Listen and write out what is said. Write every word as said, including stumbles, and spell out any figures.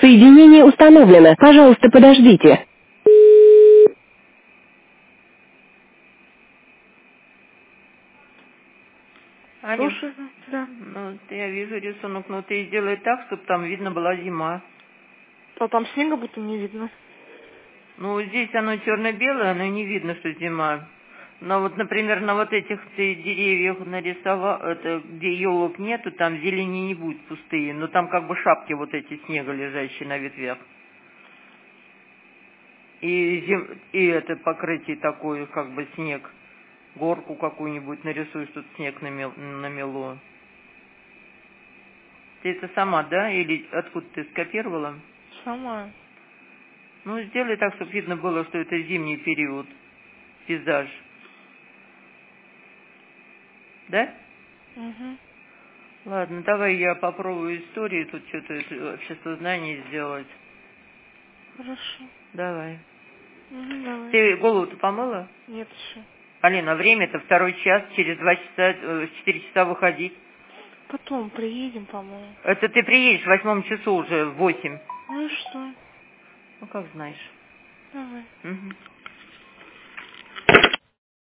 Соединение установлено. Пожалуйста, подождите. Аня, Слушаю, да. ну я вижу рисунок, но ты сделай так, чтобы там видно была зима. А там снега будто не видно. Ну, здесь оно черно-белое, но не видно, что зима. Но вот, например, на вот этих ты деревьях нарисовал, это, где елок нету, там зелени не будет пустые, но там как бы шапки вот эти снега, лежащие на ветвях. И, зим... и это покрытие такое, как бы снег. Горку какую-нибудь нарисуешь, тут снег намел... намело. Ты это сама, да? Или откуда ты скопировала? Сама. Ну, сделай так, чтобы видно было, что это зимний период. Пейзаж. Да? Угу. Ладно, давай я попробую историю, тут что-то это, общество знаний сделать. Хорошо. Давай. Угу, давай. Ты голову-то помыла? Нет еще. Алина, время-то второй час, через два часа, э, четыре часа выходить. Потом приедем, по-моему. Это ты приедешь в восьмом часу уже, в восемь. Ну и что? Ну, как знаешь. Давай. Угу.